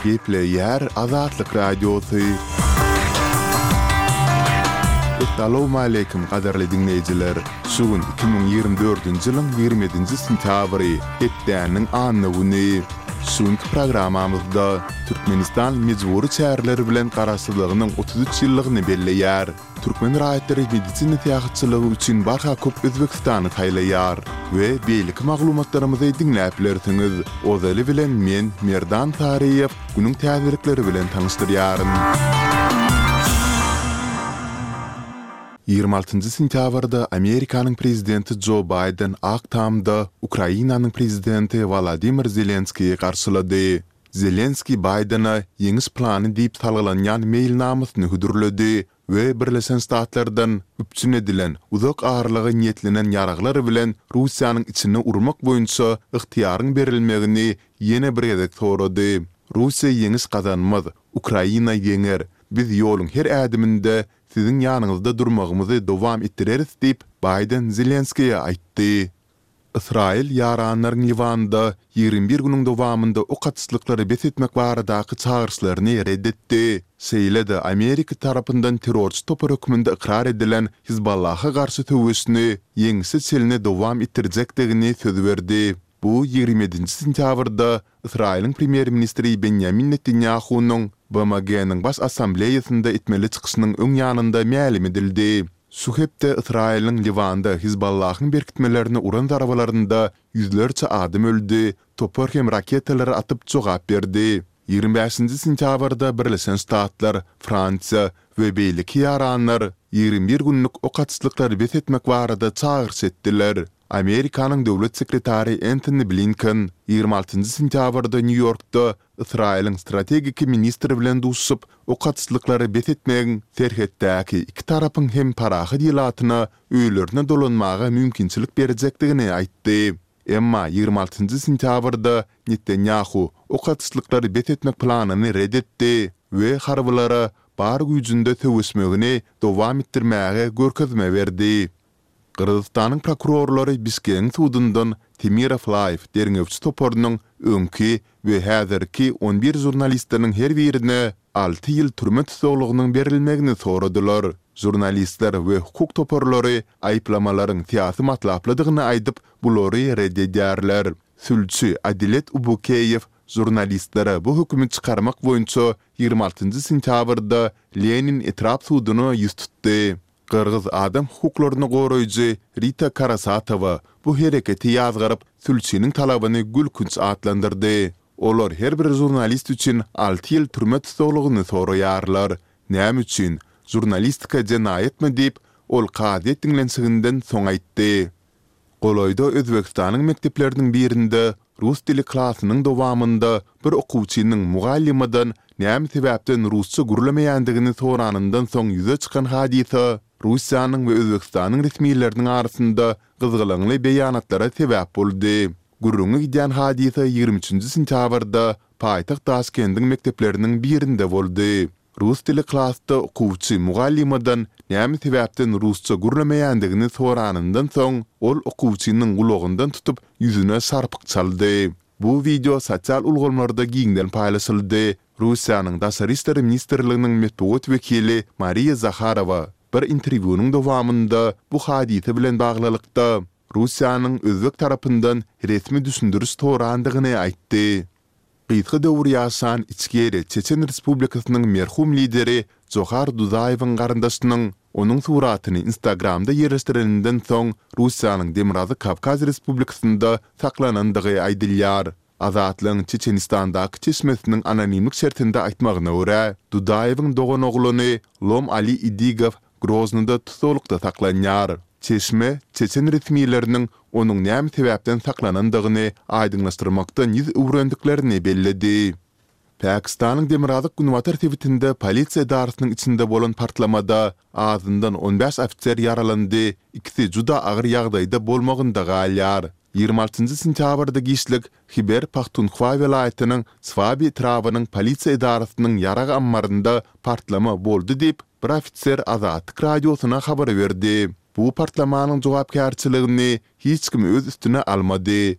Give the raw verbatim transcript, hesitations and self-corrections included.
Gepleyer Azatlık Radyosu. Assalamu alaykum qadarly dinleyijiler. Şugun iki bin ýygrimi dördünji ýylyň ýygrimi-yedinji sentýabry, hepdeniň anyny güni. Şuňky programamyzda Türkmenistan mejburi çäherleri bilen garaşsyzlygynyň otuz üç ýyllygyny belleýär. Türkmen raýatlary medisina täýatçylygy üçin barha köp Özbekistany taýlaýar we beýlik maglumatlarymyzy dinläp bilersiňiz. Ozaly bilen men Merdan Tariýew günüň täzelikleri bilen tanyşdyrýaryn. ýygrimi altynjy sentýabrda Amerikanyň prezidenti Joe Biden Aktamda Ukrainanyň prezidenti Volodymyr Zelenskiyi garşylady. Zelenski Biden'a ýeňis plany diýip talgylanýan mailnamasyny hüdürledi we Birleşen Ştatlardan üpçün edilen uzak ağırlığı niyetlenen yaraglar bilen Russiýanyň içine urmak boýunça ıhtiýaryň berilmegini ýene bir gezek sorady. Russiýa ýeňis gazanmaz, Ukraina ýeňer. Biz ýoluň her ädiminde sizin ýanyňyzda durmagymyzy dowam etdireriz diýip Biden Zelenskiýe aýtdy. Israil ýaranlaryň Livanda ýygrimi bir günüň dowamında o gaçyşlyklary besetmek baradaky çağrışlaryny reddetdi. Seýlede Amerika tarapyndan terrorçy topar hökmünde ikrar edilen Hizballaha garşy töwüşini ýeňsi çeline dowam etdirjekdigini söz berdi. Bu ýygrimi ýedinji sentýabrda Israiliň premier ministri Benjamin Netanyahu'nyň B M G'niň baş assambleýasynda etmeli çykyşynyň öň ýanynda ma'lum edildi. Şu hepde Israiliň Livanda Hizballahyň berkitmelerini uran zarabalarynda yüzlerçe adam öldü, topar hem raketalary atyp jogap berdi. ýygrimi beşinji sentýabrda Birleşen Ştatlar, Fransiýa we beýleki ýaranlar ýygrimi bir günlük o gaçyşlyklary besetmek barada çağırş etdiler. Amerikanyň döwlet sekretary Antony Blinken ýygrimi altynjy sentýabrda New Yorkda Israiliň strategik ministri bilen duşup o gaçyşlyklary besetmegiň serhetdäki iki tarapyň hem parahy diýlatyna öýlerine dolanmaga mümkinçilik berjekdigini aýtdy. Emma ýygrimi altynjy sentýabrda Netanyahu o gaçyşlyklary besetmek planyny reddetdi we harbylara bar güýjünde töwüşmegini dowam etdirmäge görkezme berdi. Kırgızstanyň prokurorlary Bişkeň sudundan Temirov-Live derňewçi topornyň öňki we häzirki on bir jurnalistiniň her birine alty ýyl türme tutulgynyň berilmegini soradylar. Jurnalistler we hukuk toporlary aýplamalaryň syýasy matlaplydygyny aýdyp, bulary reddedýärler. Sülçi Adilet Ubukeyev jurnalistlere bu hükümü çıkarmak boýunça ýygrimi altynjy sentýabrda Lenin etrap suduny ýüz tutdy. Kırgız adam hukuklaryny goraýjy Rita Karasatova bu hereketi ýazgaryp Sülçiniň talabyny gülkünç atlandyrdy. Olar her bir jurnalist üçin alty ýyl türme tutulgyny soraýarlar. Näme üçin? Jurnalistika jenaýetmi diýip ol kady dinlensiginden soň aýtdy. Golaýda Özbekistanyň mekdepleriniň birinde rus dili klasynyň dowamında bir okuwçynyň mugallimadan näme sebäpden rusça gürlemeýändigini soranyndan soň ýüze çykan hadisa Russiýanyň we Özbekistanyň resmiýetleriniň arasynda gyzgylyňly beýanatlara sebäp boldy. Gürrüňe giden hadisa ýygrimi üçinji sentýabrda paýtaxt Taşkendiň mekdepleriniň birinde boldy. Rus dili klasda okuwçy mugallimadan näme sebäpden rusça gürlemeýändigini soranyndan soň ol okuwçynyň gulagyndan tutup ýüzüne sarpyk çaldy. Bu video sosial ulgamlarda giňden paýlaşyldy. Russiýanyň Daşary işleri ministrliginiň medeniýet wekili Mariya Zakharova bir interwýunyň dowamında bu hadise bilen baglylykda Russiýanyň Özbek tarapyndan resmi düşündürüş torandygyny aýtdy. Gysga döwür ýaşan içgeri Çeçen Respublikasynyň merhum lideri Johar Dudaýewiň garandaşynyň onuň suratyny Instagramda ýerleşdirenden soň Russiýanyň Demirazy Kavkaz Respublikasynda saklanandygy aýdylýar. Azatlyň Çeçenistandaky çeşmesiniň anonimlik şertinde aýtmagyna görä, Dudaýewiň dogan ogluny Lom Ali Idigov Groznyda tutulukda saklanýar. Çeşme, Çeçen resmiýetleriniň onuň näme sebäpden saklanandygyny aýdyňlaşdyrmakdan ýüz öwrendiklerini belledi. Pakistanyň Demirazy Günwatar tewitinde polisiýa darasynyň içinde bolan partlamada azyndan on beş ofisier yaralandy, ikisi juda agyr ýagdaýda bolmagynda galýar. ýygrimi altynjy sentýabrda gişlik Hiber Pakhtunkhwa welaýatynyň Swabi trawynyň polisiýa idarasynyň ýarag ammarynda partlama boldy diýip bir ofisier Azatlyk radiosyna habar berdi. Bu partlamanyň jogapkärçiligini hiç kim öz üstüne almady.